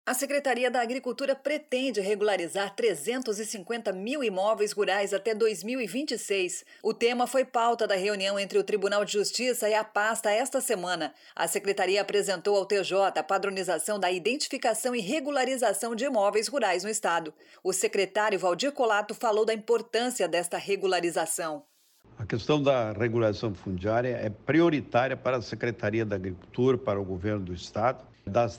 A Secretaria da Agricultura pretende regularizar 350 mil imóveis rurais até 2026. O tema foi pauta da reunião entre o Tribunal de Justiça e a pasta esta semana. A Secretaria apresentou ao TJ a padronização da identificação e regularização de imóveis rurais no Estado. O secretário Valdir Colato falou da importância desta regularização. A questão da regulação fundiária é prioritária para a Secretaria da Agricultura, para o governo do Estado. Das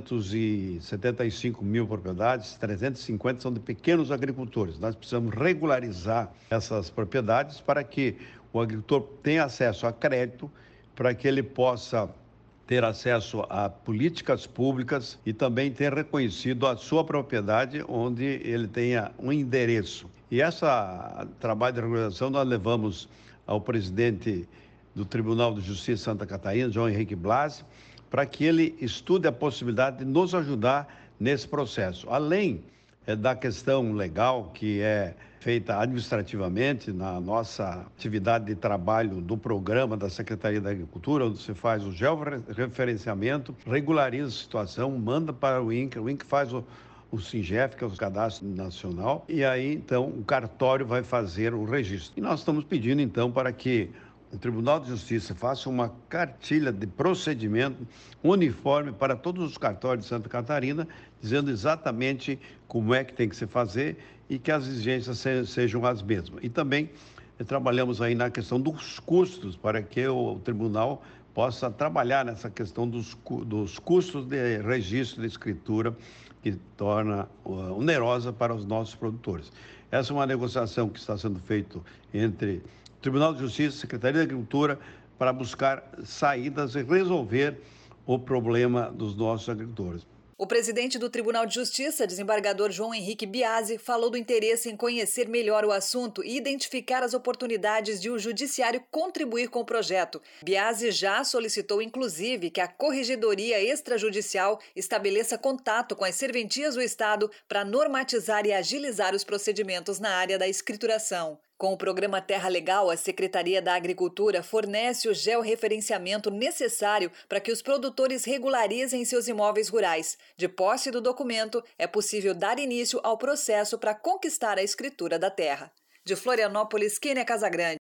375 mil propriedades, 350 são de pequenos agricultores. Nós precisamos regularizar essas propriedades para que o agricultor tenha acesso a crédito, para que ele possa ter acesso a políticas públicas e também ter reconhecido a sua propriedade onde ele tenha um endereço. E esse trabalho de regularização nós levamos ao presidente do Tribunal de Justiça de Santa Catarina, João Henrique Blasi, para que ele estude a possibilidade de nos ajudar nesse processo. Além da questão legal, que é feita administrativamente na nossa atividade de trabalho do programa da Secretaria da Agricultura, onde se faz o georreferenciamento, regulariza a situação, manda para o INCRA faz o SINGEF, que é o Cadastro Nacional, e aí, então, o cartório vai fazer o registro. E nós estamos pedindo, então, para que o Tribunal de Justiça faça uma cartilha de procedimento uniforme para todos os cartórios de Santa Catarina, dizendo exatamente como é que tem que se fazer e que as exigências sejam as mesmas. E também trabalhamos aí na questão dos custos, para que o tribunal possa trabalhar nessa questão dos custos de registro de escritura, que torna onerosa para os nossos produtores. Essa é uma negociação que está sendo feita entre Tribunal de Justiça, Secretaria da Agricultura, para buscar saídas e resolver o problema dos nossos agricultores. O presidente do Tribunal de Justiça, desembargador João Henrique Biasi, falou do interesse em conhecer melhor o assunto e identificar as oportunidades de o judiciário contribuir com o projeto. Biasi já solicitou, inclusive, que a Corregedoria Extrajudicial estabeleça contato com as serventias do Estado para normatizar e agilizar os procedimentos na área da escrituração. Com o programa Terra Legal, a Secretaria da Agricultura fornece o georreferenciamento necessário para que os produtores regularizem seus imóveis rurais. De posse do documento, é possível dar início ao processo para conquistar a escritura da terra. De Florianópolis, Kênia Casagrande.